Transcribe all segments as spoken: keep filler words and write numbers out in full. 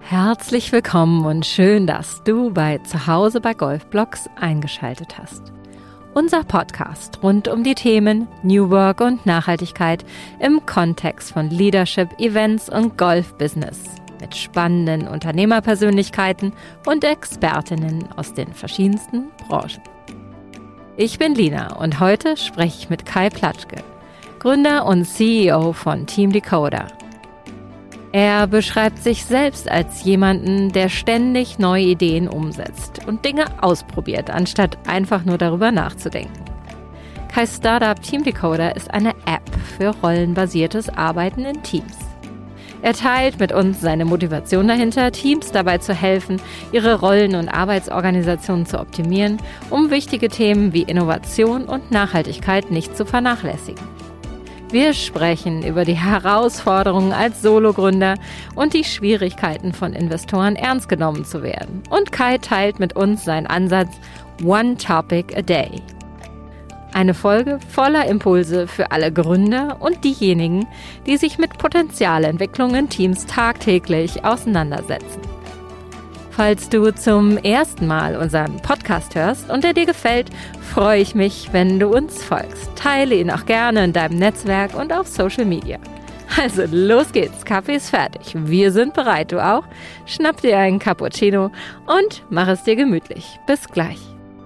Herzlich willkommen und schön, dass du bei Zuhause bei Golfblogs eingeschaltet hast. Unser Podcast rund um die Themen New Work und Nachhaltigkeit im Kontext von Leadership, Events und Golf-Business mit spannenden Unternehmerpersönlichkeiten und Expertinnen aus den verschiedensten Branchen. Ich bin Lina und heute spreche ich mit Kai Platschke, Gründer und C E O von Team Decoder. Er beschreibt sich selbst als jemanden, der ständig neue Ideen umsetzt und Dinge ausprobiert, anstatt einfach nur darüber nachzudenken. Kais Startup Team Decoder ist eine App für rollenbasiertes Arbeiten in Teams. Er teilt mit uns seine Motivation dahinter, Teams dabei zu helfen, ihre Rollen- und Arbeitsorganisationen zu optimieren, um wichtige Themen wie Innovation und Nachhaltigkeit nicht zu vernachlässigen. Wir sprechen über die Herausforderungen als Sologründer und die Schwierigkeiten von Investoren ernst genommen zu werden. Und Kai teilt mit uns seinen Ansatz One Topic a Day. Eine Folge voller Impulse für alle Gründer und diejenigen, die sich mit Potenzialentwicklung in Teams tagtäglich auseinandersetzen. Falls du zum ersten Mal unseren Podcast hörst und er dir gefällt, freue ich mich, wenn du uns folgst. Teile ihn auch gerne in deinem Netzwerk und auf Social Media. Also los geht's, Kaffee ist fertig. Wir sind bereit, du auch? Schnapp dir einen Cappuccino und mach es dir gemütlich. Bis gleich.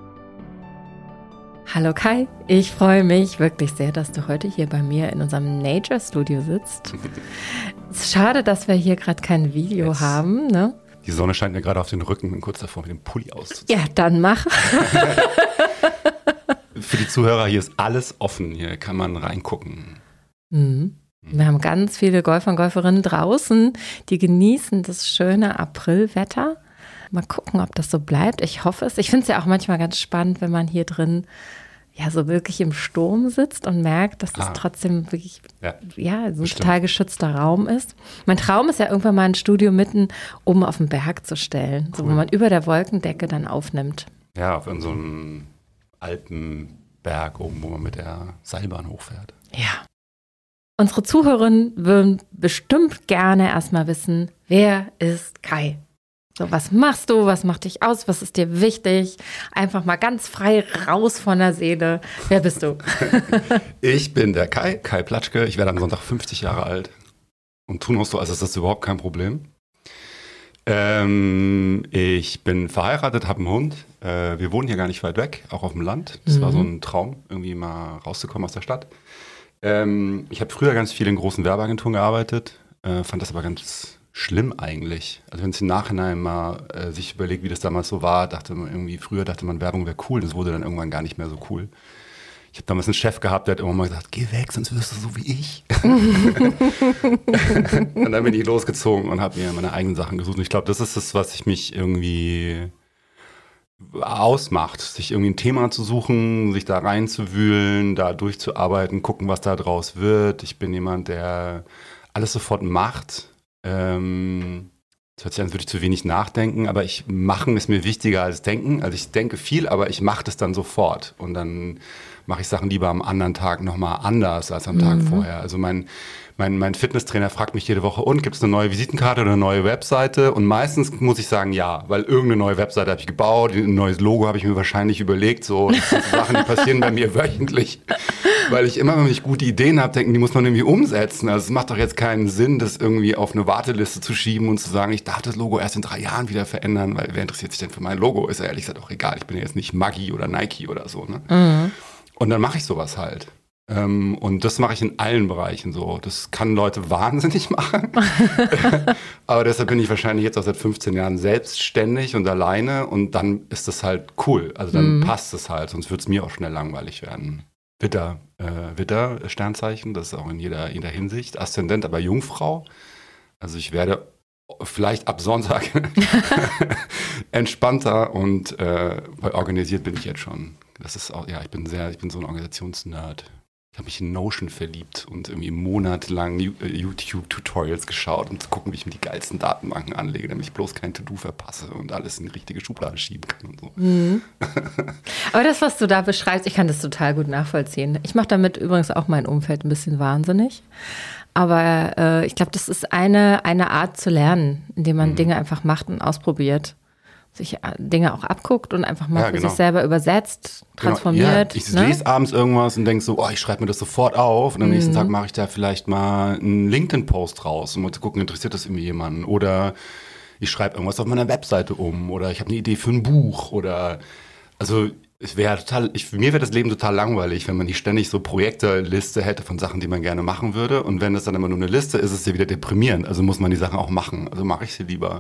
Hallo Kai, ich freue mich wirklich sehr, dass du heute hier bei mir in unserem Nature Studio sitzt. Es ist schade, dass wir hier gerade kein Video yes. haben, ne? Die Sonne scheint mir gerade auf den Rücken und kurz davor mit dem Pulli auszuziehen. Ja, dann mach. Für die Zuhörer, hier ist alles offen. Hier kann man reingucken. Mhm. Wir haben ganz viele Golfer und Golferinnen draußen, die genießen das schöne Aprilwetter. Mal gucken, ob das so bleibt. Ich hoffe es. Ich finde es ja auch manchmal ganz spannend, wenn man hier drin ja so wirklich im Sturm sitzt und merkt, dass das ah. trotzdem wirklich ja, ja so ein total geschützter Raum ist. Mein Traum ist ja irgendwann mal ein Studio mitten oben auf dem Berg zu stellen, cool. so wo man über der Wolkendecke dann aufnimmt. Ja, auf so einem Alpenberg oben, wo man mit der Seilbahn hochfährt. Ja. Unsere Zuhörerinnen würden bestimmt gerne erstmal wissen, wer ist Kai? So, was machst du? Was macht dich aus? Was ist dir wichtig? Einfach mal ganz frei raus von der Seele. Wer bist du? Ich bin der Kai, Kai Platschke. Ich werde am Sonntag fünfzig Jahre alt. Und tun auch so, als ist das überhaupt kein Problem. Ähm, ich bin verheiratet, habe einen Hund. Äh, wir wohnen hier gar nicht weit weg, auch auf dem Land. Das mhm. war so ein Traum, irgendwie mal rauszukommen aus der Stadt. Ähm, ich habe früher ganz viel in großen Werbeagenturen gearbeitet, äh, fand das aber ganz schlimm eigentlich. Also wenn es im Nachhinein mal äh, sich überlegt, wie das damals so war, dachte man irgendwie, früher dachte man, Werbung wäre cool. Das wurde dann irgendwann gar nicht mehr so cool. Ich habe damals einen Chef gehabt, der hat immer mal gesagt, geh weg, sonst wirst du so wie ich. Und dann bin ich losgezogen und habe mir meine eigenen Sachen gesucht. Und ich glaube, das ist das, was ich mich irgendwie ausmacht, sich irgendwie ein Thema zu suchen, sich da reinzuwühlen, da durchzuarbeiten, gucken, was da draus wird. Ich bin jemand, der alles sofort macht. Ähm, das hört sich an, als würde ich zu wenig nachdenken, aber ich machen ist mir wichtiger als denken. Also ich denke viel, aber ich mache das dann sofort. Und dann mache ich Sachen lieber am anderen Tag nochmal anders als am mhm. Tag vorher. Also mein, mein, mein Fitnesstrainer fragt mich jede Woche, und gibt es eine neue Visitenkarte oder eine neue Webseite? Und meistens muss ich sagen, ja, weil irgendeine neue Webseite habe ich gebaut, ein neues Logo habe ich mir wahrscheinlich überlegt. So, das sind so Sachen, die passieren bei mir wöchentlich. Weil ich immer, wenn ich gute Ideen habe, denke, die muss man irgendwie umsetzen. Also es macht doch jetzt keinen Sinn, das irgendwie auf eine Warteliste zu schieben und zu sagen, ich darf das Logo erst in drei Jahren wieder verändern, weil wer interessiert sich denn für mein Logo? Ist ja ehrlich gesagt auch egal. Ich bin ja jetzt nicht Maggi oder Nike oder so. Ne? Mhm. Und dann mache ich sowas halt. Ähm, und das mache ich in allen Bereichen so. Das kann Leute wahnsinnig machen. Aber deshalb bin ich wahrscheinlich jetzt auch seit fünfzehn Jahren selbstständig und alleine. Und dann ist das halt cool. Also dann mhm. passt es halt, sonst wird es mir auch schnell langweilig werden. Witter, äh, Witter, Sternzeichen, das ist auch in jeder, jeder Hinsicht. Aszendent, aber Jungfrau. Also ich werde vielleicht ab Sonntag entspannter und äh, organisiert bin ich jetzt schon. Das ist auch, ja, ich bin sehr, ich bin so ein Organisationsnerd. Ich habe mich in Notion verliebt und irgendwie monatelang YouTube-Tutorials geschaut, um zu gucken, wie ich mir die geilsten Datenbanken anlege, damit ich bloß kein To-Do verpasse und alles in die richtige Schublade schieben kann und so. Mhm. Aber das, was du da beschreibst, ich kann das total gut nachvollziehen. Ich mache damit übrigens auch mein Umfeld ein bisschen wahnsinnig. aber äh, ich glaube, das ist eine, eine Art zu lernen, indem man mhm. Dinge einfach macht und ausprobiert. Sich Dinge auch abguckt und einfach mal ja, für genau. sich selber übersetzt, transformiert. Genau. Ja, ich ne? lese abends irgendwas und denke so, oh, ich schreibe mir das sofort auf und am mhm. nächsten Tag mache ich da vielleicht mal einen LinkedIn-Post raus, um mal zu gucken, interessiert das irgendwie jemanden? Oder ich schreibe irgendwas auf meiner Webseite um oder ich habe eine Idee für ein Buch oder also es wäre total, ich, mir wäre das Leben total langweilig, wenn man nicht ständig so Projekteliste hätte von Sachen, die man gerne machen würde. Und wenn das dann immer nur eine Liste ist, ist es ja wieder deprimierend. Also muss man die Sachen auch machen. Also mache ich sie lieber.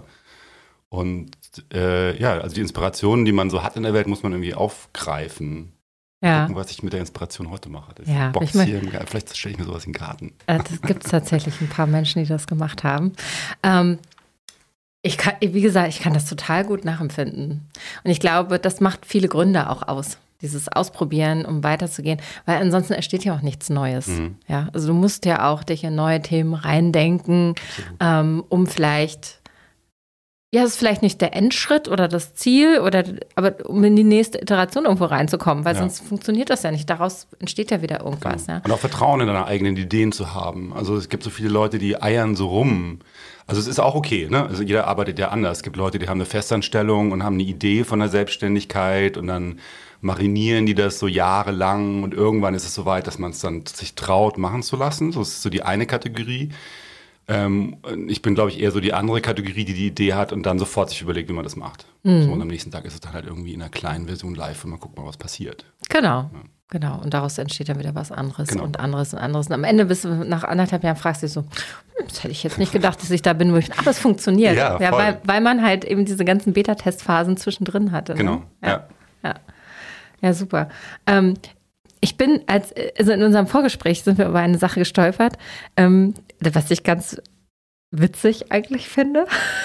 Und äh, ja, also die Inspirationen, die man so hat in der Welt, muss man irgendwie aufgreifen. Ja. Gucken, was ich mit der Inspiration heute mache. Das ja, Box ich mein, hier im Garten. Vielleicht stelle ich mir sowas in den Garten. Äh, das gibt es tatsächlich ein paar Menschen, die das gemacht haben. Ähm, ich kann, wie gesagt, ich kann das total gut nachempfinden. Und ich glaube, das macht viele Gründe auch aus. Dieses Ausprobieren, um weiterzugehen, weil ansonsten entsteht ja auch nichts Neues. Mhm. Ja, also du musst ja auch dich in neue Themen reindenken, ähm, um vielleicht Ja, es ist vielleicht nicht der Endschritt oder das Ziel, oder, aber um in die nächste Iteration irgendwo reinzukommen, weil ja. sonst funktioniert das ja nicht. Daraus entsteht ja wieder irgendwas. Genau. Ja. Und auch Vertrauen in deine eigenen Ideen zu haben. Also es gibt so viele Leute, die eiern so rum. Also es ist auch okay, ne? Also jeder arbeitet ja anders. Es gibt Leute, die haben eine Festanstellung und haben eine Idee von der Selbstständigkeit und dann marinieren die das so jahrelang und irgendwann ist es so weit, dass man es dann sich traut, machen zu lassen. So ist so die eine Kategorie. Ähm, ich bin, glaube ich, eher so die andere Kategorie, die die Idee hat und dann sofort sich überlegt, wie man das macht. Mhm. So, und am nächsten Tag ist es dann halt irgendwie in einer kleinen Version live und man guckt mal, was passiert. Genau, ja. genau. Und daraus entsteht dann wieder was anderes genau. und anderes und anderes. Und am Ende bist du nach anderthalb Jahren fragst du dich so, hm, das hätte ich jetzt nicht gedacht, dass ich da bin, wo ich, aber es funktioniert. Ja, ja weil, weil man halt eben diese ganzen Beta-Testphasen zwischendrin hatte. Ne? Genau, ja. ja. Ja, ja super. Ähm, ich bin, als, also in unserem Vorgespräch sind wir über eine Sache gestolpert, ähm, was ich ganz witzig eigentlich finde.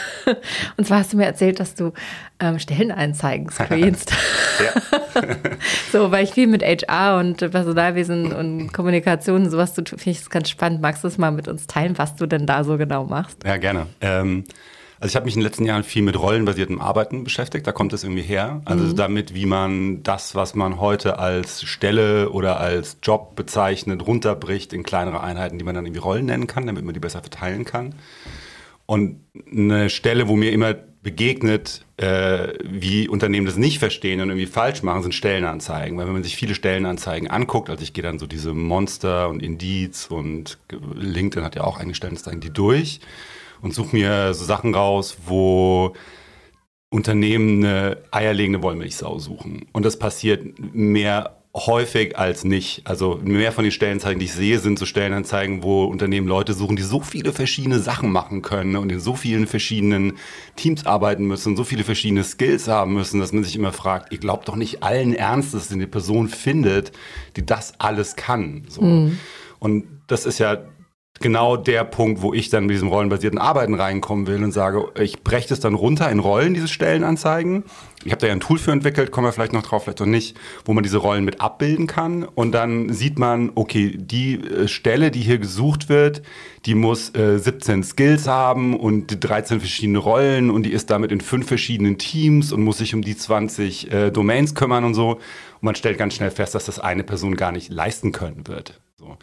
Und zwar hast du mir erzählt, dass du ähm, Stellenanzeigen screenst. So, weil ich viel mit H R und Personalwesen und Kommunikation und sowas zu tun, finde ich das ganz spannend. Magst du es mal mit uns teilen, was du denn da so genau machst? Ja, gerne. Ähm, also ich habe mich in den letzten Jahren viel mit rollenbasiertem Arbeiten beschäftigt. Da kommt es irgendwie her. Also mhm. damit, wie man das, was man heute als Stelle oder als Job bezeichnet, runterbricht in kleinere Einheiten, die man dann irgendwie Rollen nennen kann, damit man die besser verteilen kann. Und eine Stelle, wo mir immer begegnet, äh, wie Unternehmen das nicht verstehen und irgendwie falsch machen, sind Stellenanzeigen. Weil wenn man sich viele Stellenanzeigen anguckt, also ich gehe dann so diese Monster und Indeed und LinkedIn hat ja auch einige Stellenanzeigen, die durch und suche mir so Sachen raus, wo Unternehmen eine eierlegende Wollmilchsau suchen. Und das passiert mehr häufig als nicht. Also mehr von den Stellenanzeigen, die ich sehe, sind so Stellenanzeigen, wo Unternehmen Leute suchen, die so viele verschiedene Sachen machen können und in so vielen verschiedenen Teams arbeiten müssen, so viele verschiedene Skills haben müssen, dass man sich immer fragt, ihr glaubt doch nicht allen Ernstes, dass ihr eine Person findet, die das alles kann. So. Mhm. Und das ist ja genau der Punkt, wo ich dann mit diesem rollenbasierten Arbeiten reinkommen will und sage, ich breche das dann runter in Rollen, diese Stellenanzeigen. Ich habe da ja ein Tool für entwickelt, kommen wir vielleicht noch drauf, vielleicht noch nicht, wo man diese Rollen mit abbilden kann. Und dann sieht man, okay, die äh, Stelle, die hier gesucht wird, die muss äh, siebzehn Skills haben und dreizehn verschiedene Rollen und die ist damit in fünf verschiedenen Teams und muss sich um die zwanzig äh, Domains kümmern und so. Und man stellt ganz schnell fest, dass das eine Person gar nicht leisten können wird. So.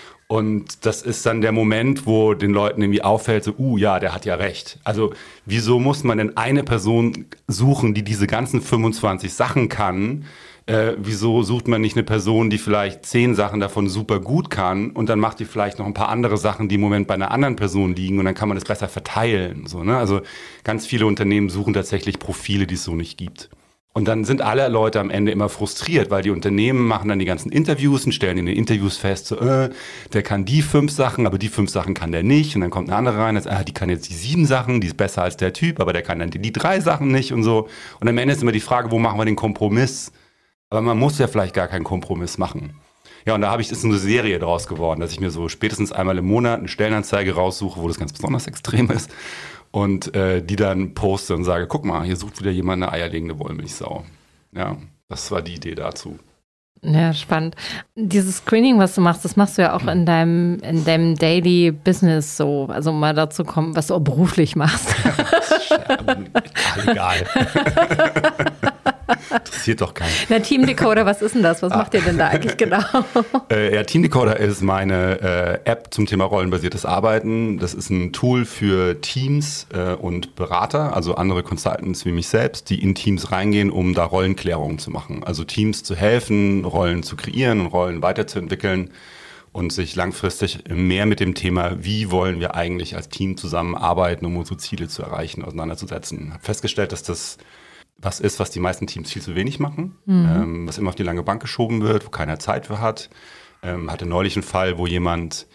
Und das ist dann der Moment, wo den Leuten irgendwie auffällt, so, uh, ja, der hat ja recht. Also wieso muss man denn eine Person suchen, die diese ganzen fünfundzwanzig Sachen kann? Äh, wieso sucht man nicht eine Person, die vielleicht zehn Sachen davon super gut kann und dann macht die vielleicht noch ein paar andere Sachen, die im Moment bei einer anderen Person liegen und dann kann man das besser verteilen. So, ne? Also ganz viele Unternehmen suchen tatsächlich Profile, die es so nicht gibt. Und dann sind alle Leute am Ende immer frustriert, weil die Unternehmen machen dann die ganzen Interviews und stellen in den Interviews fest, so, äh, der kann die fünf Sachen, aber die fünf Sachen kann der nicht. Und dann kommt eine andere rein, das, ah, die kann jetzt die sieben Sachen, die ist besser als der Typ, aber der kann dann die, die drei Sachen nicht und so. Und am Ende ist immer die Frage, wo machen wir den Kompromiss? Aber man muss ja vielleicht gar keinen Kompromiss machen. Ja, und da habe ich, ist so eine Serie draus geworden, dass ich mir so spätestens einmal im Monat eine Stellenanzeige raussuche, wo das ganz besonders extrem ist. Und äh, die dann poste und sage, guck mal, hier sucht wieder jemand eine eierlegende Wollmilchsau. Ja, das war die Idee dazu. Ja, spannend. Dieses Screening, was du machst, das machst du ja auch in deinem, in deinem Daily Business so. Also um mal dazu kommen, was du auch beruflich machst. Das ist egal. Interessiert doch keinen. Na, Team Decoder, was ist denn das? Was ah. macht ihr denn da eigentlich genau? Äh, ja, Team Decoder ist meine äh, App zum Thema rollenbasiertes Arbeiten. Das ist ein Tool für Teams äh, und Berater, also andere Consultants wie mich selbst, die in Teams reingehen, um da Rollenklärungen zu machen. Also Teams zu helfen, Rollen zu kreieren und Rollen weiterzuentwickeln und sich langfristig mehr mit dem Thema, wie wollen wir eigentlich als Team zusammenarbeiten, um unsere Ziele zu erreichen, auseinanderzusetzen. Ich habe festgestellt, dass das was ist, was die meisten Teams viel zu wenig machen, mhm. ähm, was immer auf die lange Bank geschoben wird, wo keiner Zeit für hat. Ähm, hatte neulich einen Fall, wo jemand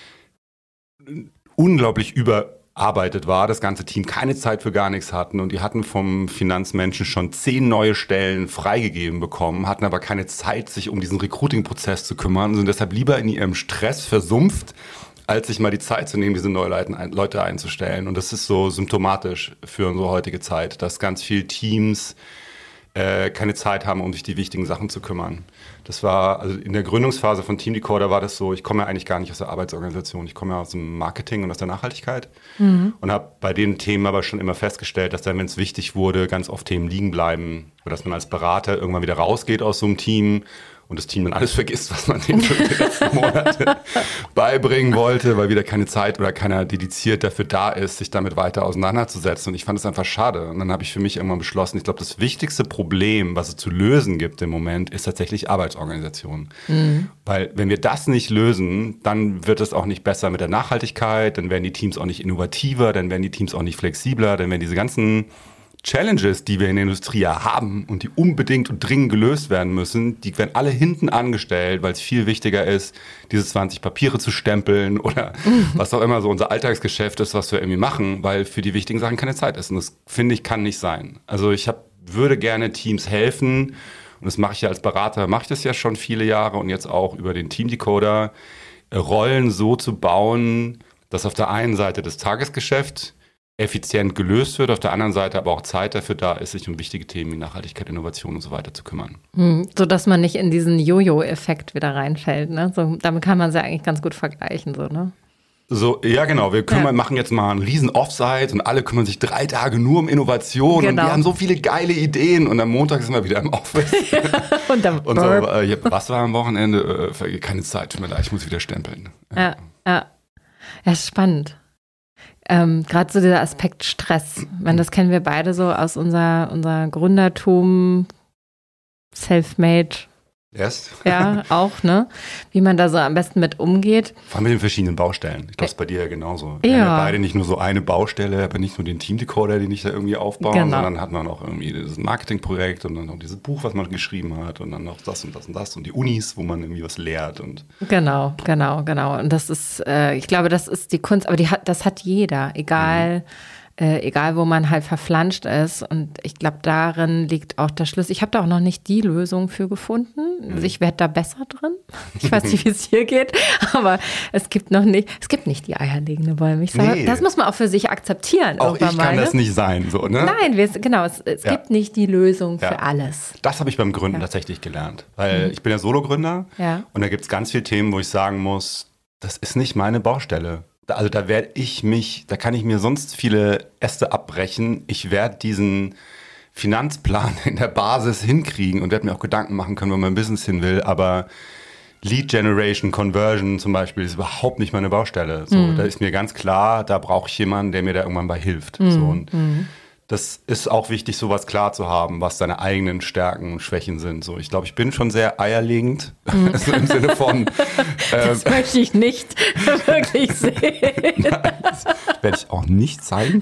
unglaublich überarbeitet war, das ganze Team keine Zeit für gar nichts hatten und die hatten vom Finanzmenschen schon zehn neue Stellen freigegeben bekommen, hatten aber keine Zeit, sich um diesen Recruiting-Prozess zu kümmern und sind deshalb lieber in ihrem Stress versumpft, als sich mal die Zeit zu nehmen, diese neuen Leute einzustellen. Und das ist so symptomatisch für unsere heutige Zeit, dass ganz viele Teams äh, keine Zeit haben, um sich die wichtigen Sachen zu kümmern. Das war, also in der Gründungsphase von Team Decoder war das so, ich komme ja eigentlich gar nicht aus der Arbeitsorganisation, ich komme ja aus dem Marketing und aus der Nachhaltigkeit mhm. und habe bei den Themen aber schon immer festgestellt, dass dann, wenn es wichtig wurde, ganz oft Themen liegen bleiben oder dass man als Berater irgendwann wieder rausgeht aus so einem Team und das Team dann alles vergisst, was man denen für die letzten Monate beibringen wollte, weil wieder keine Zeit oder keiner dediziert dafür da ist, sich damit weiter auseinanderzusetzen. Und ich fand es einfach schade. Und dann habe ich für mich irgendwann beschlossen, ich glaube, das wichtigste Problem, was es zu lösen gibt im Moment, ist tatsächlich Arbeitsorganisation. Mhm. Weil wenn wir das nicht lösen, dann wird es auch nicht besser mit der Nachhaltigkeit, dann werden die Teams auch nicht innovativer, dann werden die Teams auch nicht flexibler, dann werden diese ganzen Challenges, die wir in der Industrie ja haben und die unbedingt und dringend gelöst werden müssen, die werden alle hinten angestellt, weil es viel wichtiger ist, diese zwanzig Papiere zu stempeln oder mhm. was auch immer so unser Alltagsgeschäft ist, was wir irgendwie machen, weil für die wichtigen Sachen keine Zeit ist. Und das, finde ich, kann nicht sein. Also ich hab, würde gerne Teams helfen und das mache ich ja als Berater, mache ich das ja schon viele Jahre und jetzt auch über den Team Decoder, Rollen so zu bauen, dass auf der einen Seite das Tagesgeschäft effizient gelöst wird, auf der anderen Seite aber auch Zeit dafür da ist, sich um wichtige Themen wie Nachhaltigkeit, Innovation und so weiter zu kümmern. Hm, so dass man nicht in diesen Jojo-Effekt wieder reinfällt, ne? So, damit kann man es ja eigentlich ganz gut vergleichen, so, ne? So, ja genau, wir kümmern, ja. machen jetzt mal einen riesen Offsite und alle kümmern sich drei Tage nur um Innovation genau. und wir haben so viele geile Ideen und am Montag sind wir wieder im Office. Ja, und dann und so, äh, was war am Wochenende? Äh, keine Zeit, tut mir leid, ich muss wieder stempeln. Ja, ja, ja. Ja, ist spannend. Ähm, gerade so dieser Aspekt Stress, ich meine, das kennen wir beide so aus unser, unser Gründertum, Selfmade. Yes. Ja, auch, ne? Wie man da so am besten mit umgeht. Vor allem mit den verschiedenen Baustellen. Ich glaube, es ist bei dir ja genauso. Wir ja. haben ja beide nicht nur so eine Baustelle, aber nicht nur den Team Decoder, den ich da irgendwie aufbaue, genau. sondern hat man auch irgendwie dieses Marketingprojekt und dann noch dieses Buch, was man geschrieben hat und dann noch das und das und das und die Unis, wo man irgendwie was lehrt. Und genau, genau, genau. Und das ist, äh, ich glaube, das ist die Kunst, aber die hat, das hat jeder, egal. Mhm. Äh, egal, wo man halt verflanscht ist. Und ich glaube, darin liegt auch der Schlüssel. Ich habe da auch noch nicht die Lösung für gefunden. Mhm. Also ich werde da besser drin. Ich weiß nicht, wie es hier geht, aber es gibt noch nicht, es gibt nicht die eierlegende Wollmilchsau. Nee. Das muss man auch für sich akzeptieren. Auch ich kann mal, das ne? nicht sein. So, ne? Nein, wir, genau, es, es ja. gibt nicht die Lösung ja. für alles. Das habe ich beim Gründen ja. tatsächlich gelernt. Weil mhm. ich bin ja Solo-Gründer ja. und da gibt es ganz viele Themen, wo ich sagen muss, das ist nicht meine Baustelle. Also da werde ich mich, da kann ich mir sonst viele Äste abbrechen. Ich werde diesen Finanzplan in der Basis hinkriegen und werde mir auch Gedanken machen können, wo mein Business hin will. Aber Lead Generation, Conversion zum Beispiel ist überhaupt nicht meine Baustelle. So, mhm. da ist mir ganz klar, da brauche ich jemanden, der mir da irgendwann bei hilft. Mhm. So, und mhm. das ist auch wichtig, sowas klar zu haben, was deine eigenen Stärken und Schwächen sind. So, ich glaube, ich bin schon sehr eierlegend, mhm. also im Sinne von. Ähm, das möchte ich nicht wirklich sehen. Nein, das werde ich auch nicht zeigen.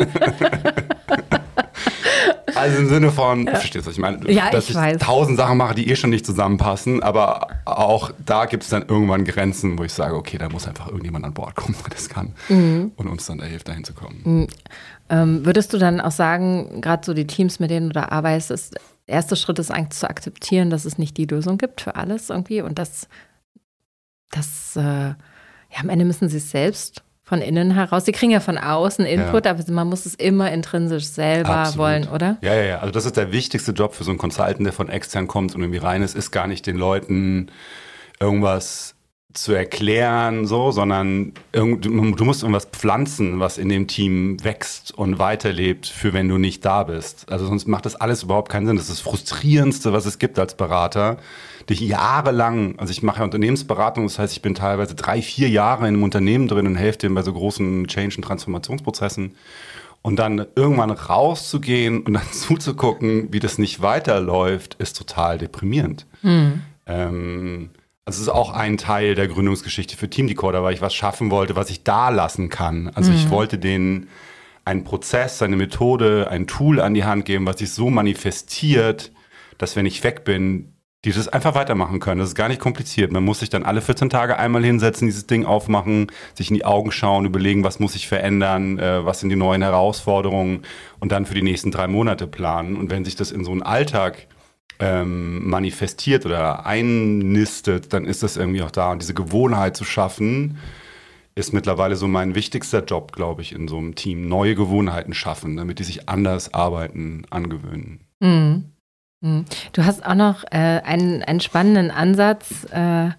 Also im Sinne von, ja. verstehst du, was ich meine? Ja, dass ich, ich weiß. tausend Sachen mache, die eh schon nicht zusammenpassen, aber auch da gibt es dann irgendwann Grenzen, wo ich sage, okay, da muss einfach irgendjemand an Bord kommen, der das kann mhm. und uns dann da hilft, dahin zu kommen. Mhm. Ähm, würdest du dann auch sagen, gerade so die Teams, mit denen du da arbeitest, der erste Schritt ist eigentlich zu akzeptieren, dass es nicht die Lösung gibt für alles irgendwie und dass, dass äh, ja, am Ende müssen sie es selbst von innen heraus, sie kriegen ja von außen Input, ja. aber man muss es immer intrinsisch selber Absolut. wollen, oder? Ja, ja, ja, also das ist der wichtigste Job für so einen Consultant, der von extern kommt und irgendwie rein ist, ist gar nicht den Leuten irgendwas zu erklären, so, sondern irgend, du musst irgendwas pflanzen, was in dem Team wächst und weiterlebt, für wenn du nicht da bist. Also sonst macht das alles überhaupt keinen Sinn. Das ist das Frustrierendste, was es gibt als Berater, dich jahrelang, also ich mache ja Unternehmensberatung, das heißt, ich bin teilweise drei, vier Jahre in einem Unternehmen drin und helfe dem bei so großen Change- und Transformationsprozessen. Und dann irgendwann rauszugehen und dann zuzugucken, wie das nicht weiterläuft, ist total deprimierend. Mhm. Ähm, Also es ist auch ein Teil der Gründungsgeschichte für Team Decoder, weil ich was schaffen wollte, was ich da lassen kann. Also mhm. ich wollte denen einen Prozess, eine Methode, ein Tool an die Hand geben, was sich so manifestiert, dass wenn ich weg bin, die das einfach weitermachen können. Das ist gar nicht kompliziert. Man muss sich dann alle vierzehn Tage einmal hinsetzen, dieses Ding aufmachen, sich in die Augen schauen, überlegen, was muss ich verändern, äh, was sind die neuen Herausforderungen und dann für die nächsten drei Monate planen. Und wenn sich das in so einen Alltag Ähm, manifestiert oder einnistet, dann ist das irgendwie auch da. Und diese Gewohnheit zu schaffen, ist mittlerweile so mein wichtigster Job, glaube ich, in so einem Team. Neue Gewohnheiten schaffen, damit die sich anders arbeiten, angewöhnen. Mhm. Mhm. Du hast auch noch äh, einen, einen spannenden Ansatz, äh,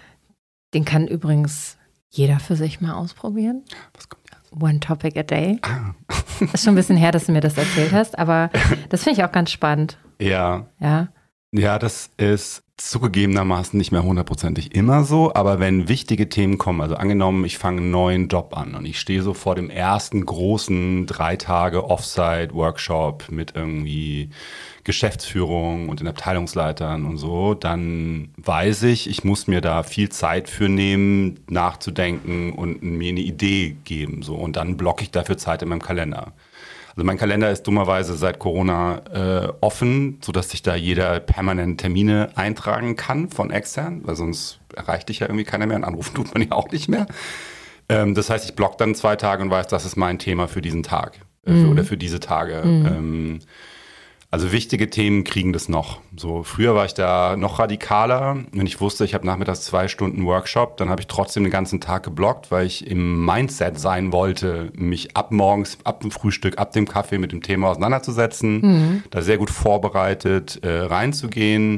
den kann übrigens jeder für sich mal ausprobieren. Was kommt jetzt? One Topic a Day. Ah. Ist schon ein bisschen her, dass du mir das erzählt hast, aber das finde ich auch ganz spannend. Ja. Ja. Ja, das ist zugegebenermaßen nicht mehr hundertprozentig immer so, aber wenn wichtige Themen kommen, also angenommen, ich fange einen neuen Job an und ich stehe so vor dem ersten großen drei Tage Offsite-Workshop mit irgendwie Geschäftsführung und den Abteilungsleitern und so, dann weiß ich, ich muss mir da viel Zeit für nehmen, nachzudenken und mir eine Idee geben, so, und dann blocke ich dafür Zeit in meinem Kalender. Also mein Kalender ist dummerweise seit Corona äh, offen, sodass sich da jeder permanent Termine eintragen kann von extern, weil sonst erreicht dich ja irgendwie keiner mehr. Einen Anruf tut man ja auch nicht mehr. Ähm, das heißt, ich block dann zwei Tage und weiß, das ist mein Thema für diesen Tag äh, mhm. für, oder für diese Tage. Mhm. Ähm, also wichtige Themen kriegen das noch. So, früher war ich da noch radikaler. Wenn ich wusste, ich habe nachmittags zwei Stunden Workshop, dann habe ich trotzdem den ganzen Tag geblockt, weil ich im Mindset sein wollte, mich ab morgens, ab dem Frühstück, ab dem Kaffee mit dem Thema auseinanderzusetzen, mhm. da sehr gut vorbereitet äh, reinzugehen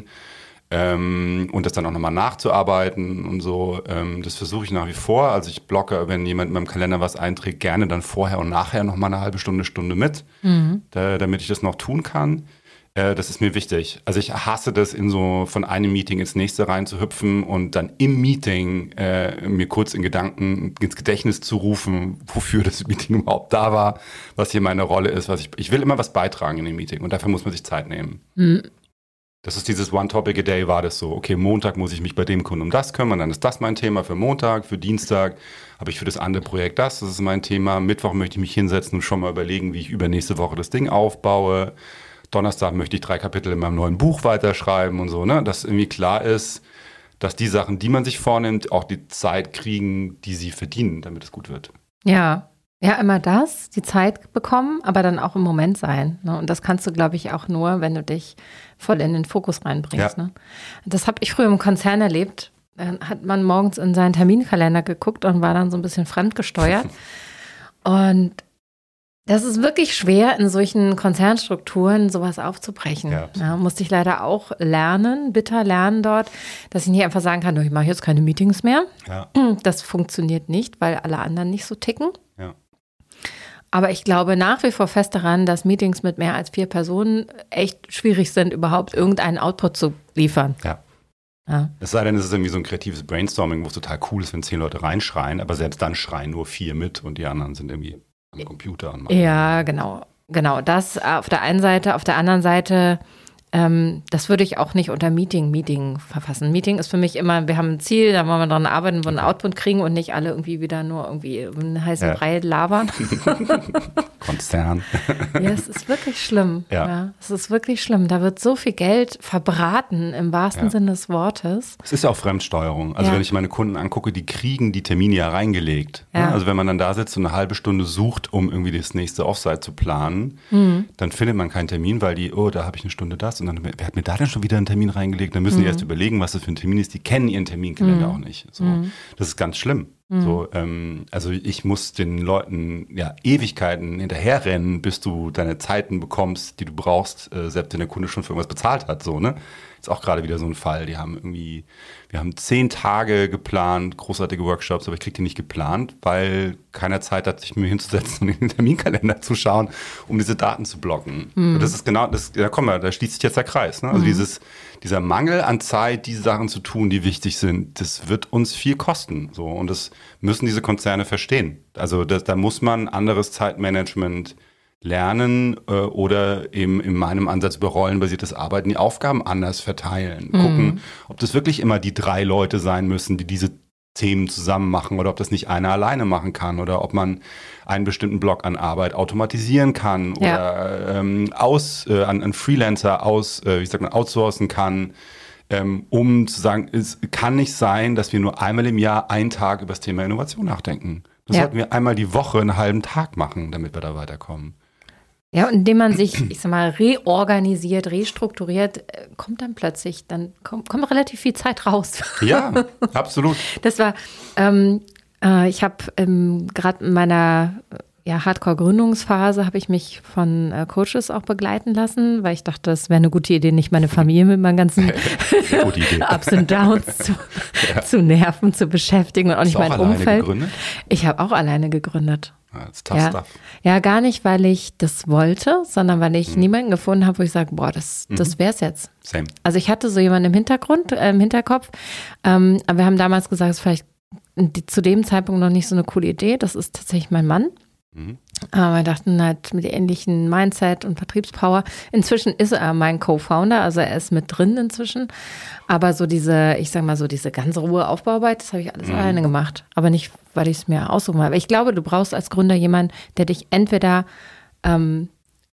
ähm, und das dann auch nochmal nachzuarbeiten und so. Ähm, das versuche ich nach wie vor. Also ich blocke, wenn jemand in meinem Kalender was einträgt, gerne dann vorher und nachher nochmal eine halbe Stunde, Stunde mit, mhm. da, damit ich das noch tun kann. Äh, das ist mir wichtig. Also ich hasse das, in so von einem Meeting ins nächste reinzuhüpfen und dann im Meeting äh, mir kurz in Gedanken ins Gedächtnis zu rufen, wofür das Meeting überhaupt da war, was hier meine Rolle ist. Was ich, ich will immer was beitragen in dem Meeting und dafür muss man sich Zeit nehmen. Mhm. Das ist dieses One Topic a Day, war das so, okay, Montag muss ich mich bei dem Kunden um das kümmern, dann ist das mein Thema für Montag, für Dienstag habe ich für das andere Projekt das, das ist mein Thema. Mittwoch möchte ich mich hinsetzen und schon mal überlegen, wie ich übernächste Woche das Ding aufbaue. Donnerstag möchte ich drei Kapitel in meinem neuen Buch weiterschreiben und so, ne, dass irgendwie klar ist, dass die Sachen, die man sich vornimmt, auch die Zeit kriegen, die sie verdienen, damit es gut wird. Ja. Ja, immer das, die Zeit bekommen, aber dann auch im Moment sein. Ne? Und das kannst du, glaube ich, auch nur, wenn du dich voll in den Fokus reinbringst. Ja. Ne? Das habe ich früher im Konzern erlebt. Dann hat man morgens in seinen Terminkalender geguckt und war dann so ein bisschen fremdgesteuert. Und das ist wirklich schwer, in solchen Konzernstrukturen sowas aufzubrechen. Ja, ja, musste ich leider auch lernen, bitter lernen dort, dass ich nicht einfach sagen kann, ich mache jetzt keine Meetings mehr. Ja. Das funktioniert nicht, weil alle anderen nicht so ticken. Ja. Aber ich glaube nach wie vor fest daran, dass Meetings mit mehr als vier Personen echt schwierig sind, überhaupt irgendeinen Output zu liefern. Ja. Ja. Es sei denn, es ist irgendwie so ein kreatives Brainstorming, wo es total cool ist, wenn zehn Leute reinschreien, aber selbst dann schreien nur vier mit und die anderen sind irgendwie am Computer. Und ja, genau. Genau, das auf der einen Seite, auf der anderen Seite Ähm, das würde ich auch nicht unter Meeting, Meeting verfassen. Meeting ist für mich immer, wir haben ein Ziel, da wollen wir dran arbeiten, wollen einen Output kriegen und nicht alle irgendwie wieder nur irgendwie einen heißen Brei ja. labern. Konzern. Ja, es ist wirklich schlimm. Ja. ja. Es ist wirklich schlimm. Da wird so viel Geld verbraten, im wahrsten ja. Sinne des Wortes. Es ist ja auch Fremdsteuerung. Also ja. wenn ich meine Kunden angucke, die kriegen die Termine ja reingelegt. Ja. Also wenn man dann da sitzt und eine halbe Stunde sucht, um irgendwie das nächste Offsite zu planen, mhm. dann findet man keinen Termin, weil die, oh, da habe ich eine Stunde das. Und dann, wer hat mir da denn schon wieder einen Termin reingelegt? Dann müssen mhm. die erst überlegen, was das für ein Termin ist. Die kennen ihren Terminkalender mhm. auch nicht. So. Mhm. Das ist ganz schlimm. Mhm. So, ähm, also ich muss den Leuten ja Ewigkeiten hinterherrennen, bis du deine Zeiten bekommst, die du brauchst, äh, selbst wenn der Kunde schon für irgendwas bezahlt hat. So, ne? Ist auch gerade wieder so ein Fall. Die haben irgendwie, wir haben zehn Tage geplant, großartige Workshops, aber ich kriege die nicht geplant, weil keiner Zeit hat, sich mir hinzusetzen und in den Terminkalender zu schauen, um diese Daten zu blocken. Mhm. Und das ist genau, das, da kommen wir, da schließt sich jetzt der Kreis. Ne? Also mhm. dieses, dieser Mangel an Zeit, diese Sachen zu tun, die wichtig sind, das wird uns viel kosten. So. Und das müssen diese Konzerne verstehen. Also das, da muss man anderes Zeitmanagement lernen äh, oder eben in meinem Ansatz über rollenbasiertes Arbeiten die Aufgaben anders verteilen. Mhm. Gucken, ob das wirklich immer die drei Leute sein müssen, die diese Themen zusammen machen oder ob das nicht einer alleine machen kann oder ob man einen bestimmten Block an Arbeit automatisieren kann ja. oder ähm, aus, äh, an, an Freelancer aus, äh, wie sagt man, outsourcen kann, ähm, um zu sagen, es kann nicht sein, dass wir nur einmal im Jahr einen Tag über das Thema Innovation nachdenken. Das ja. sollten wir einmal die Woche einen halben Tag machen, damit wir da weiterkommen. Ja, und indem man sich, ich sag mal, reorganisiert, restrukturiert, kommt dann plötzlich, dann kommt, kommt relativ viel Zeit raus. Ja, absolut. Das war, ähm, äh, ich habe ähm, gerade in meiner ja, Hardcore-Gründungsphase habe ich mich von äh, Coaches auch begleiten lassen, weil ich dachte, das wäre eine gute Idee, nicht meine Familie mit meinen ganzen Ups und Downs zu, ja. zu nerven, zu beschäftigen und auch nicht mein Umfeld. Hast du auch alleine gegründet? Ich habe auch alleine gegründet. That's tough ja. stuff. Ja, gar nicht, weil ich das wollte, sondern weil ich mhm. niemanden gefunden habe, wo ich sage, boah, das, das mhm. wäre es jetzt. Same. Also ich hatte so jemanden im Hintergrund, äh, im Hinterkopf, ähm, aber wir haben damals gesagt, es ist vielleicht die, zu dem Zeitpunkt noch nicht so eine coole Idee. Das ist tatsächlich mein Mann. Mhm. Aber wir dachten halt mit ähnlichen Mindset und Vertriebspower. Inzwischen ist er mein Co-Founder, also er ist mit drin inzwischen. Aber so diese, ich sag mal so diese ganze Ruhe Aufbauarbeit, das habe ich alles mhm. alleine gemacht. Aber nicht, weil ich es mir aussuchen habe. Ich glaube, du brauchst als Gründer jemanden, der dich entweder ähm,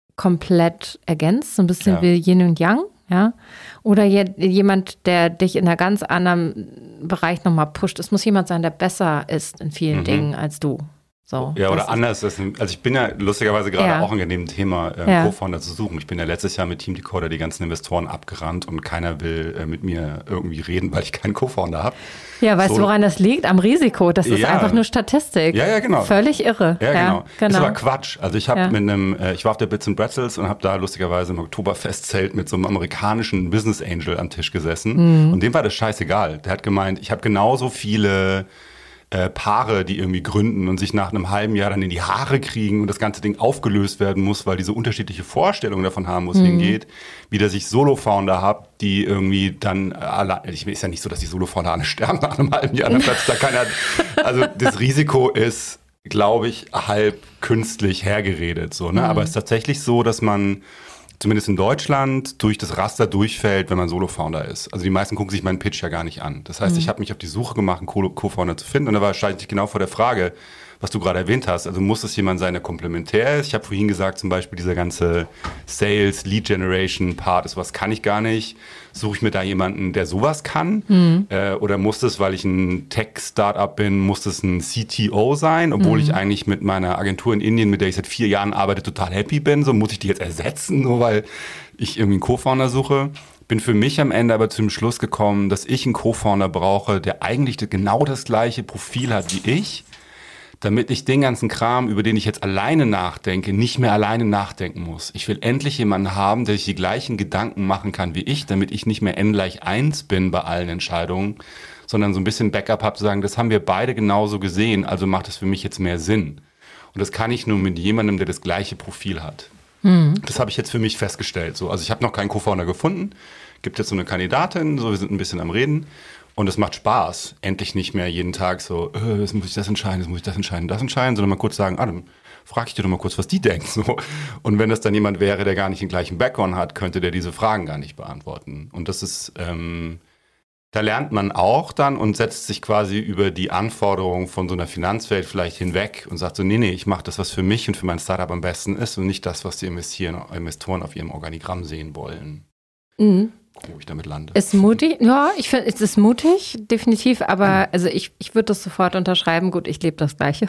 komplett ergänzt, so ein bisschen ja. wie Yin und Yang, ja, oder je, jemand, der dich in einem ganz anderen Bereich nochmal pusht. Es muss jemand sein, der besser ist in vielen mhm. Dingen als du. So, ja, oder anders. Also ich bin ja lustigerweise gerade ja. auch in dem Thema äh, ja. Co-Founder zu suchen. Ich bin ja letztes Jahr mit Team Decoder die ganzen Investoren abgerannt und keiner will äh, mit mir irgendwie reden, weil ich keinen Co-Founder habe. Ja, weißt du, so, woran das liegt? Am Risiko. Das ist ja. einfach nur Statistik. Ja, ja, genau. Völlig irre. Ja, genau. Ja, genau. Das war Quatsch. Also ich habe ja. mit einem, äh, ich war auf der Bits and Pretzels und habe da lustigerweise im Oktoberfestzelt mit so einem amerikanischen Business Angel am Tisch gesessen. Mhm. Und dem war das scheißegal. Der hat gemeint, ich habe genauso viele Äh, Paare, die irgendwie gründen und sich nach einem halben Jahr dann in die Haare kriegen und das ganze Ding aufgelöst werden muss, weil die so unterschiedliche Vorstellungen davon haben, wo es mhm. hingeht, wie dass ich Solo-Founder habe, die irgendwie dann allein, ich ist ja nicht so, dass die Solo-Founder alle sterben nach einem halben Jahr, dann platzt da keiner. Also das Risiko ist, glaube ich, halb künstlich hergeredet, so, ne? Mhm. Aber es ist tatsächlich so, dass man zumindest in Deutschland durch das Raster durchfällt, wenn man Solo-Founder ist. Also die meisten gucken sich meinen Pitch ja gar nicht an. Das heißt, mhm. ich habe mich auf die Suche gemacht, einen Co-Founder zu finden und da war wahrscheinlich genau vor der Frage, was du gerade erwähnt hast. Also muss es jemand sein, der komplementär ist? Ich habe vorhin gesagt, zum Beispiel dieser ganze Sales, Lead-Generation-Part ist was kann ich gar nicht. Suche ich mir da jemanden, der sowas kann? Mhm. Äh, oder muss es, weil ich ein Tech-Startup bin, muss es ein C T O sein, obwohl mhm. ich eigentlich mit meiner Agentur in Indien, mit der ich seit vier Jahren arbeite, total happy bin? So muss ich die jetzt ersetzen, nur weil ich irgendwie einen Co-Founder suche? Bin für mich am Ende aber zum Schluss gekommen, dass ich einen Co-Founder brauche, der eigentlich genau das gleiche Profil hat wie ich, damit ich den ganzen Kram, über den ich jetzt alleine nachdenke, nicht mehr alleine nachdenken muss. Ich will endlich jemanden haben, der sich die gleichen Gedanken machen kann wie ich, damit ich nicht mehr n gleich eins bin bei allen Entscheidungen, sondern so ein bisschen Backup habe, zu sagen, das haben wir beide genauso gesehen, also macht es für mich jetzt mehr Sinn. Und das kann ich nur mit jemandem, der das gleiche Profil hat. Mhm. Das habe ich jetzt für mich festgestellt. So, also ich habe noch keinen Co-Founder gefunden, gibt jetzt so eine Kandidatin, so wir sind ein bisschen am Reden. Und es macht Spaß, endlich nicht mehr jeden Tag so, äh, jetzt muss ich das entscheiden, jetzt muss ich das entscheiden, das entscheiden, sondern mal kurz sagen, ah, dann frage ich dir doch mal kurz, was die denkt. So. Und wenn das dann jemand wäre, der gar nicht den gleichen Background hat, könnte der diese Fragen gar nicht beantworten. Und das ist, ähm, da lernt man auch dann und setzt sich quasi über die Anforderungen von so einer Finanzwelt vielleicht hinweg und sagt so, nee, nee, ich mache das, was für mich und für mein Startup am besten ist und nicht das, was die Investoren auf ihrem Organigramm sehen wollen. Mhm. Wo ich damit lande. Ist mutig, ja, ich finde, es ist mutig, definitiv, aber mhm. also ich, ich würde das sofort unterschreiben. Gut, ich lebe das Gleiche.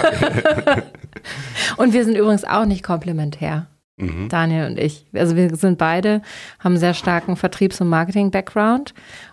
Ja. Und wir sind übrigens auch nicht komplementär, mhm. Daniel und ich. Also wir sind beide, haben einen sehr starken Vertriebs- und Marketing-Background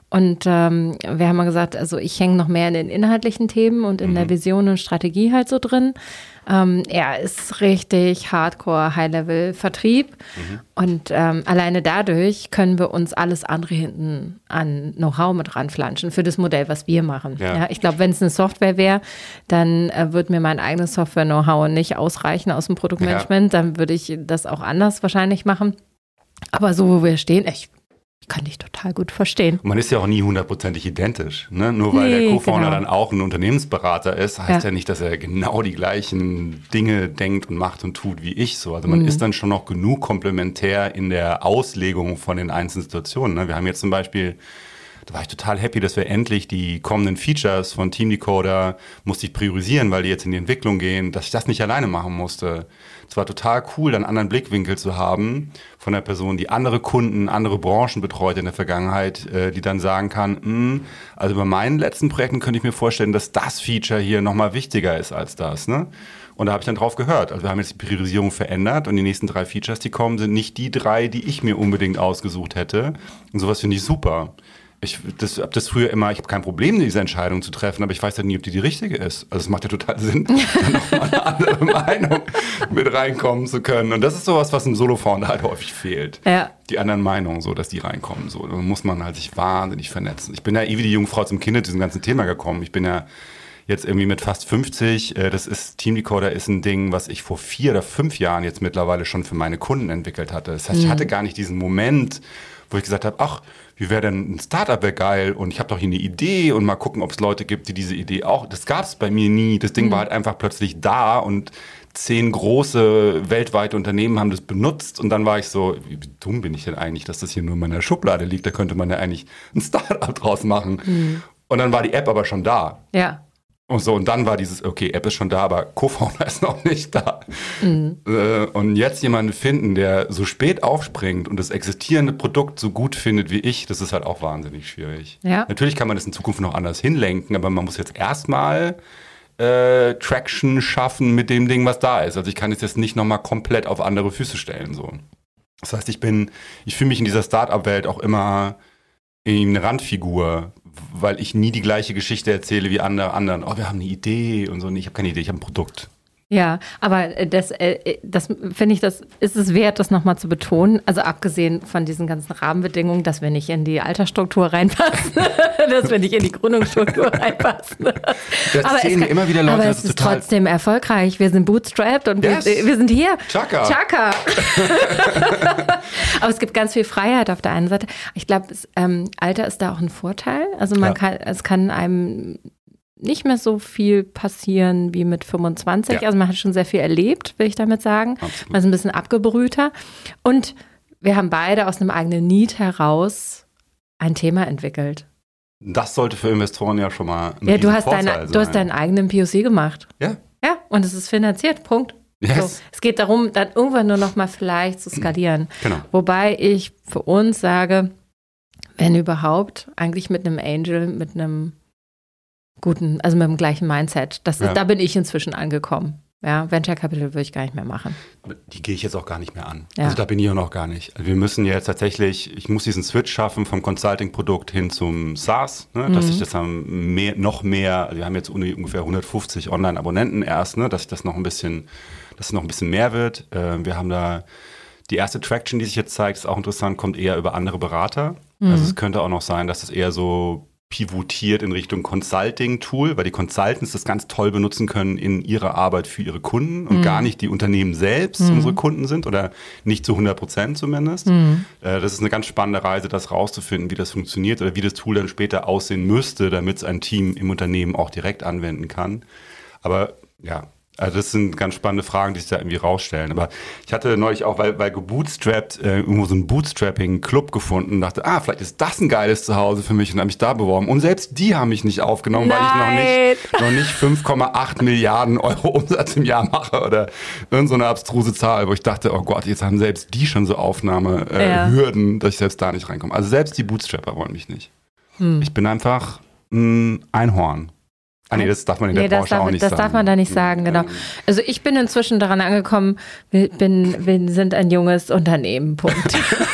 Und ähm, wir haben mal gesagt, also ich hänge noch mehr in den inhaltlichen Themen und in mhm. der Vision und Strategie halt so drin. Ähm, er ist richtig Hardcore, High-Level-Vertrieb. Mhm. Und ähm, alleine dadurch können wir uns alles andere hinten an Know-how mit ranflanschen für das Modell, was wir machen. Ja. Ja, ich glaube, wenn es eine Software wäre, dann äh, würde mir mein eigenes Software-Know-how nicht ausreichen aus dem Produktmanagement. Ja. Dann würde ich das auch anders wahrscheinlich machen. Aber so, wo wir stehen, ich kann dich total gut verstehen. Man ist ja auch nie hundertprozentig identisch. Ne? Nur weil nee, der Co-Founder genau. dann auch ein Unternehmensberater ist, heißt ja. ja nicht, dass er genau die gleichen Dinge denkt und macht und tut wie ich so. Also man mhm. ist dann schon noch genug komplementär in der Auslegung von den einzelnen Situationen. Ne? Wir haben jetzt zum Beispiel, da war ich total happy, dass wir endlich die kommenden Features von Team Decoder musste ich priorisieren, weil die jetzt in die Entwicklung gehen, dass ich das nicht alleine machen musste. Es war total cool, dann einen anderen Blickwinkel zu haben von einer Person, die andere Kunden, andere Branchen betreut in der Vergangenheit, äh, die dann sagen kann, also bei meinen letzten Projekten könnte ich mir vorstellen, dass das Feature hier nochmal wichtiger ist als das. Ne? Und da habe ich dann drauf gehört. Also wir haben jetzt die Priorisierung verändert und die nächsten drei Features, die kommen, sind nicht die drei, die ich mir unbedingt ausgesucht hätte. Und sowas finde ich super. Ich das, hab das früher immer, ich habe kein Problem, diese Entscheidung zu treffen, aber ich weiß ja nie, ob die die richtige ist. Also es macht ja total Sinn, dann nochmal eine andere Meinung mit reinkommen zu können. Und das ist sowas, was im Solo-Founder halt häufig fehlt. Ja. Die anderen Meinungen, so, dass die reinkommen. So. Da muss man halt sich wahnsinnig vernetzen. Ich bin ja eh wie die Jungfrau zum Kind zu diesem ganzen Thema gekommen. Ich bin ja jetzt irgendwie mit fast fünfzig. Das ist, Team Decoder ist ein Ding, was ich vor vier oder fünf Jahren jetzt mittlerweile schon für meine Kunden entwickelt hatte. Das heißt, mhm. ich hatte gar nicht diesen Moment, wo ich gesagt habe, ach, wie wäre denn ein Startup, wäre geil und ich habe doch hier eine Idee und mal gucken, ob es Leute gibt, die diese Idee auch, das gab es bei mir nie. Das Ding mhm. war halt einfach plötzlich da und zehn große weltweite Unternehmen haben das benutzt und dann war ich so, wie dumm bin ich denn eigentlich, dass das hier nur in meiner Schublade liegt, da könnte man ja eigentlich ein Startup draus machen. Mhm. Und dann war die App aber schon da. Ja. Und so, und dann war dieses, okay, App ist schon da, aber Co-Founder ist noch nicht da. Mhm. Äh, und jetzt jemanden finden, der so spät aufspringt und das existierende Produkt so gut findet wie ich, das ist halt auch wahnsinnig schwierig. Ja. Natürlich kann man das in Zukunft noch anders hinlenken, aber man muss jetzt erstmal äh, Traction schaffen mit dem Ding, was da ist. Also ich kann es jetzt nicht nochmal komplett auf andere Füße stellen. So. Das heißt, ich bin, ich fühle mich in dieser Start-up-Welt auch immer eine Randfigur, weil ich nie die gleiche Geschichte erzähle wie andere anderen. Oh, wir haben eine Idee und so. Nee, ich habe keine Idee, ich habe ein Produkt. Ja, aber das, das finde ich, das ist es wert, das nochmal zu betonen. Also abgesehen von diesen ganzen Rahmenbedingungen, dass wir nicht in die Altersstruktur reinpassen, dass wir nicht in die Gründungsstruktur reinpassen. Das aber erzählen kann, immer wieder Leute, aber das es ist total trotzdem erfolgreich. Wir sind bootstrapped und yes. wir, wir sind hier. Chaka. Chaka. Aber es gibt ganz viel Freiheit auf der einen Seite. Ich glaube, ähm, Alter ist da auch ein Vorteil. Also man ja. kann, es kann einem nicht mehr so viel passieren wie mit fünfundzwanzig. Ja. Also man hat schon sehr viel erlebt, will ich damit sagen. Absolut. Man ist ein bisschen abgebrühter. Und wir haben beide aus einem eigenen Need heraus ein Thema entwickelt. Das sollte für Investoren ja schon mal ein Ja, du hast, deine, du hast deinen eigenen P O C gemacht. Ja. Ja, und es ist finanziert, Punkt. Yes. So. Es geht darum, dann irgendwann nur noch mal vielleicht zu skalieren. Genau. Wobei ich für uns sage, wenn überhaupt, eigentlich mit einem Angel, mit einem guten, also mit dem gleichen Mindset. Das ist, ja. Da bin ich inzwischen angekommen. Ja, Venture Capital würde ich gar nicht mehr machen. Die gehe ich jetzt auch gar nicht mehr an. Ja. Also da bin ich auch noch gar nicht. Also wir müssen jetzt tatsächlich, ich muss diesen Switch schaffen vom Consulting-Produkt hin zum SaaS, ne, mhm. dass ich das haben mehr, noch mehr, also wir haben jetzt ungefähr hundertfünfzig Online-Abonnenten erst, ne, dass ich das noch ein bisschen, dass es noch ein bisschen mehr wird. Äh, wir haben da die erste Traction, die sich jetzt zeigt, ist auch interessant, kommt eher über andere Berater. Mhm. Also es könnte auch noch sein, dass es eher so pivotiert in Richtung Consulting-Tool, weil die Consultants das ganz toll benutzen können in ihrer Arbeit für ihre Kunden und mhm. gar nicht die Unternehmen selbst mhm. unsere Kunden sind oder nicht zu hundert Prozent zumindest. Mhm. Äh, das ist eine ganz spannende Reise, das rauszufinden, wie das funktioniert oder wie das Tool dann später aussehen müsste, damit es ein Team im Unternehmen auch direkt anwenden kann. Aber ja, also das sind ganz spannende Fragen, die sich da irgendwie rausstellen. Aber ich hatte neulich auch, weil, weil gebootstrapped, äh, irgendwo so einen Bootstrapping-Club gefunden und dachte, ah, vielleicht ist das ein geiles Zuhause für mich und habe mich da beworben. Und selbst die haben mich nicht aufgenommen, Nein. weil ich noch nicht, noch nicht fünf Komma acht Milliarden Euro Umsatz im Jahr mache oder irgend so eine abstruse Zahl, wo ich dachte, oh Gott, jetzt haben selbst die schon so Aufnahmehürden, äh, ja. dass ich selbst da nicht reinkomme. Also selbst die Bootstrapper wollen mich nicht. Hm. Ich bin einfach ein Einhorn. Ah nee, das darf man in der nee, das Branche darf, auch nicht das sagen. Das darf man da nicht sagen, genau. Also ich bin inzwischen daran angekommen, wir, bin, wir sind ein junges Unternehmen, Punkt.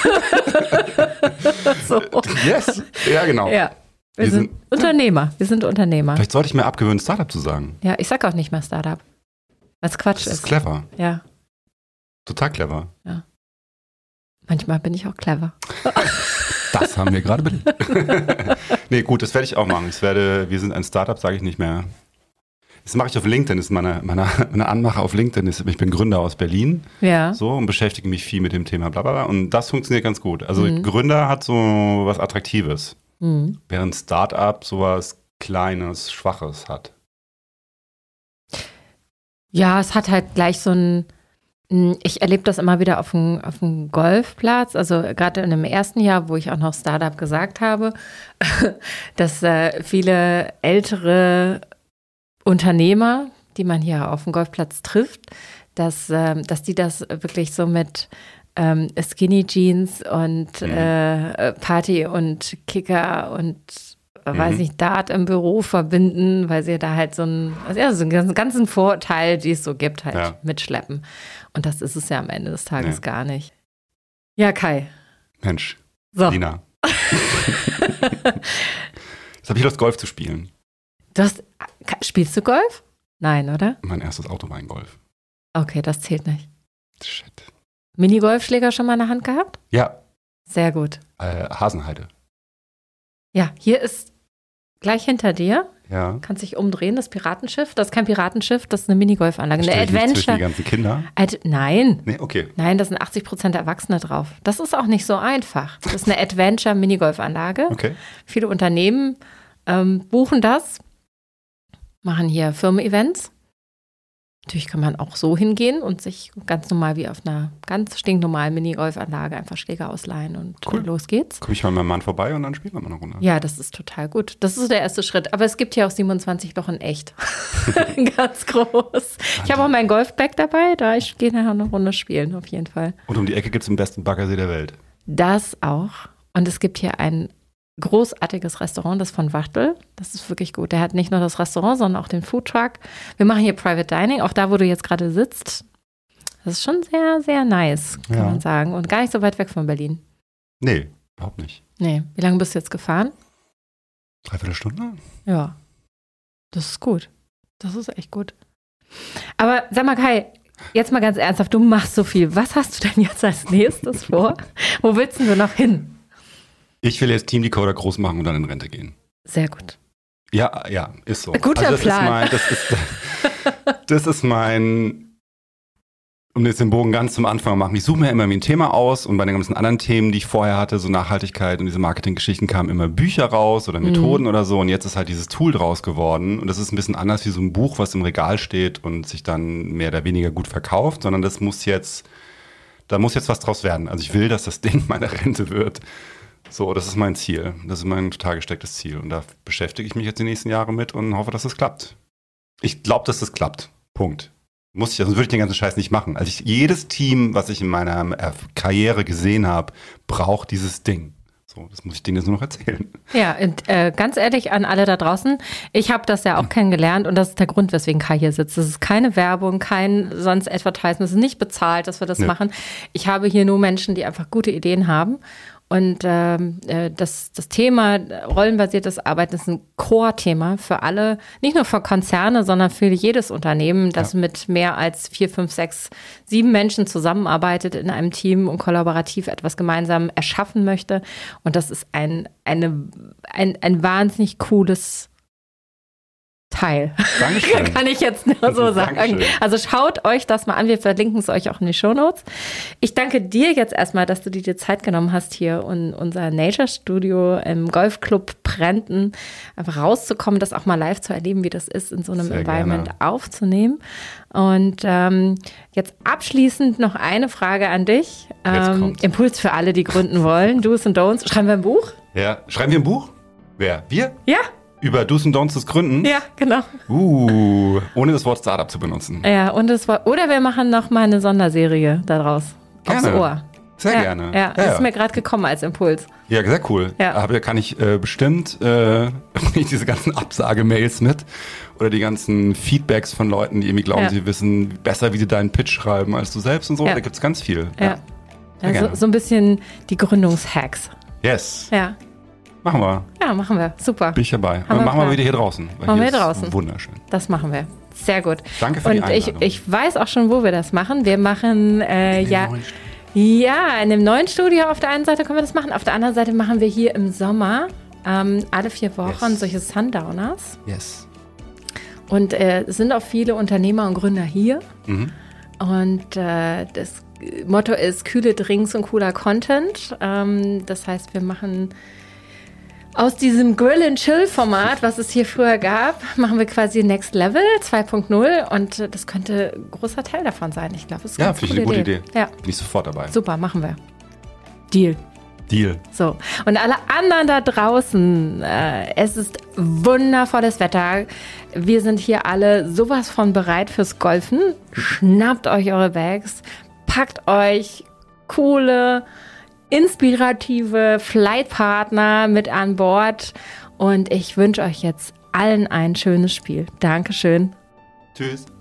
So. Yes, ja genau. Ja, wir, Wir sind, sind- Unternehmer, wir sind Unternehmer. Vielleicht sollte ich mir abgewöhnen, Startup zu sagen. Ja, ich sag auch nicht mehr Startup, was Quatsch Das ist. ist clever, Ja, total clever. manchmal bin ich auch clever. Das haben wir gerade belegt. Nee, gut, das werde ich auch machen. Ich werde, wir sind ein Startup, sage ich nicht mehr. Das mache ich auf LinkedIn, das ist meine, meine, meine Anmache auf LinkedIn. Ist, ich bin Gründer aus Berlin Ja, so und beschäftige mich viel mit dem Thema bla bla bla. Und das funktioniert ganz gut. Also Mhm. Gründer hat so was Attraktives, mhm. während Startup sowas Kleines, Schwaches hat. Ja, es hat halt gleich so ein, ich erlebe das immer wieder auf dem, auf dem Golfplatz, also gerade in dem ersten Jahr, wo ich auch noch Startup gesagt habe, dass äh, viele ältere Unternehmer, die man hier auf dem Golfplatz trifft, dass, ähm, dass die das wirklich so mit ähm, Skinny Jeans und Mhm. äh, Party und Kicker und äh, weiß Mhm. nicht, Dart im Büro verbinden, weil sie da halt so einen, also ja, so einen ganzen, ganzen Vorteil, die es so gibt, halt Ja. mitschleppen. Und das ist es ja am Ende des Tages Nee. gar nicht. Ja, Kai. Mensch, So, Lina. Jetzt habe ich Lust, Golf zu spielen. du hast, spielst du Golf? Nein, oder? Mein erstes Auto war ein Golf. Okay, das zählt nicht. Shit. Minigolfschläger schon mal in der Hand gehabt? Ja, Sehr gut. äh, Hasenheide. Ja, hier ist gleich hinter dir, Ja. kannst dich umdrehen, das Piratenschiff. Das ist kein Piratenschiff, das ist eine Minigolfanlage. Eine Stell ich mich zwischen die Adventure. ganzen Kinder. Ad, nein, Nee, okay. nein, da sind achtzig Prozent Erwachsene drauf. Das ist auch nicht so einfach. Das ist eine Adventure-Minigolfanlage. Okay. Viele Unternehmen ähm, buchen das, machen hier Firmen-Events. Natürlich kann man auch so hingehen und sich ganz normal wie auf einer ganz stinknormalen Minigolfanlage einfach Schläger ausleihen und Cool. äh, los geht's. Komme ich mal mit meinem Mann vorbei und dann spielen wir mal eine Runde. Ja, das ist total gut. Das ist der erste Schritt. Aber es gibt hier auch siebenundzwanzig Loch in echt. Ganz groß. Ich habe auch mein Golfbag dabei, da ich gehe nachher eine Runde spielen, auf jeden Fall. Und um die Ecke gibt es den besten Baggersee der Welt. Das auch. Und es gibt hier ein großartiges Restaurant, das von Wachtel. Das ist wirklich gut. Der hat nicht nur das Restaurant, sondern auch den Foodtruck. Wir machen hier Private Dining, auch da, wo du jetzt gerade sitzt. Das ist schon sehr, sehr nice, kann Ja. man sagen. Und gar nicht so weit weg von Berlin. Nee, überhaupt nicht. Nee. Wie lange bist du jetzt gefahren? Dreiviertel Stunde? Ja. Das ist gut. Das ist echt gut. Aber sag mal, Kai, jetzt mal ganz ernsthaft, du machst so viel. Was hast du denn jetzt als nächstes vor? Wo willst du noch hin? Ich will jetzt Team Decoder groß machen und dann in Rente gehen. Sehr gut. Ja, ja, ist so. Guter das Plan. Ist mein, das, ist, das ist mein, um jetzt den Bogen ganz zum Anfang zu machen. Ich suche mir immer ein Thema aus und bei den ganzen anderen Themen, die ich vorher hatte, so Nachhaltigkeit und diese Marketinggeschichten, kamen immer Bücher raus oder Methoden Mhm. oder so und jetzt ist halt dieses Tool draus geworden und das ist ein bisschen anders wie so ein Buch, was im Regal steht und sich dann mehr oder weniger gut verkauft, sondern das muss jetzt, da muss jetzt was draus werden. Also ich will, dass das Ding meine Rente wird. So, das ist mein Ziel. Das ist mein total gestecktes Ziel. Und da beschäftige ich mich jetzt die nächsten Jahre mit und hoffe, dass es klappt. Ich glaube, dass es klappt. Punkt. Muss ich, sonst würde ich den ganzen Scheiß nicht machen. Also ich, jedes Team, was ich in meiner äh, Karriere gesehen habe, braucht dieses Ding. So, das muss ich denen jetzt nur noch erzählen. Ja, und äh, ganz ehrlich an alle da draußen, ich habe das ja auch kennengelernt und das ist der Grund, weswegen Kai hier sitzt. Das ist keine Werbung, kein sonst Advertisement, es ist nicht bezahlt, dass wir das Nee. machen. Ich habe hier nur Menschen, die einfach gute Ideen haben. Und ähm, äh, das, das Thema rollenbasiertes Arbeiten ist ein Core-Thema für alle, nicht nur für Konzerne, sondern für jedes Unternehmen, das Ja. mit mehr als vier, fünf, sechs, sieben Menschen zusammenarbeitet in einem Team und kollaborativ etwas gemeinsam erschaffen möchte. Und das ist ein, eine, ein, ein wahnsinnig cooles Teil. Dankeschön. Kann ich jetzt nur so sagen. Dankeschön. Also schaut euch das mal an. Wir verlinken es euch auch in die Shownotes. Ich danke dir jetzt erstmal, dass du dir die Zeit genommen hast, hier in unser Nature Studio im Golfclub Prenten einfach rauszukommen, das auch mal live zu erleben, wie das ist, in so einem Sehr Environment gerne. aufzunehmen. Und ähm, jetzt abschließend noch eine Frage an dich. Jetzt Ähm, kommt's. Impuls für alle, die gründen wollen. Do's und Don'ts. Schreiben wir ein Buch? Ja, schreiben wir ein Buch? Wer? Wir? Ja, Über Do's und Don'ts des Gründens? ja, genau. Uh, ohne das Wort Startup zu benutzen. Ja, und es war, oder wir machen noch mal eine Sonderserie daraus. Aufs Gerne. Ohr. Sehr ja, gerne. Ja, das ja, ist ja. mir gerade gekommen als Impuls. Ja, sehr cool. Ja. Aber kann ich äh, bestimmt äh, diese ganzen Absagemails mit oder die ganzen Feedbacks von Leuten, die irgendwie glauben, Ja. sie wissen besser, wie sie deinen Pitch schreiben als du selbst und so. Ja. Da gibt's ganz viel. Ja. Ja. Sehr Also, gerne. so ein bisschen die Gründungshacks. Yes. Ja. Machen wir. Ja, machen wir. Super. Bin ich dabei. Haben wir machen wir Plan. wieder hier draußen. Weil Machen hier wir ist draußen. Wunderschön. Das machen wir. Sehr gut. Danke für die Und ich, Einladung. ich weiß auch schon, wo wir das machen. Wir machen äh, In dem ja. neuen Studio. Ja, in dem neuen Studio auf der einen Seite können wir das machen. Auf der anderen Seite machen wir hier im Sommer ähm, alle vier Wochen Yes. solche Sundowners. Yes. Und äh, es sind auch viele Unternehmer und Gründer hier. Mhm. Und äh, das Motto ist kühle Drinks und cooler Content. Ähm, das heißt, wir machen aus diesem Grill-and-Chill-Format, was es hier früher gab, machen wir quasi Next Level zwei Punkt null. Und äh, das könnte ein großer Teil davon sein. Ich glaube, es ist Ja, ganz finde ich eine gute Idee. Ja, Bin ich sofort dabei. super, machen wir. Deal. Deal. So, und alle anderen da draußen, äh, es ist wundervolles Wetter. Wir sind hier alle sowas von bereit fürs Golfen. Schnappt euch eure Bags, packt euch coole, inspirative Flightpartner mit an Bord und ich wünsche euch jetzt allen ein schönes Spiel. Dankeschön. Tschüss.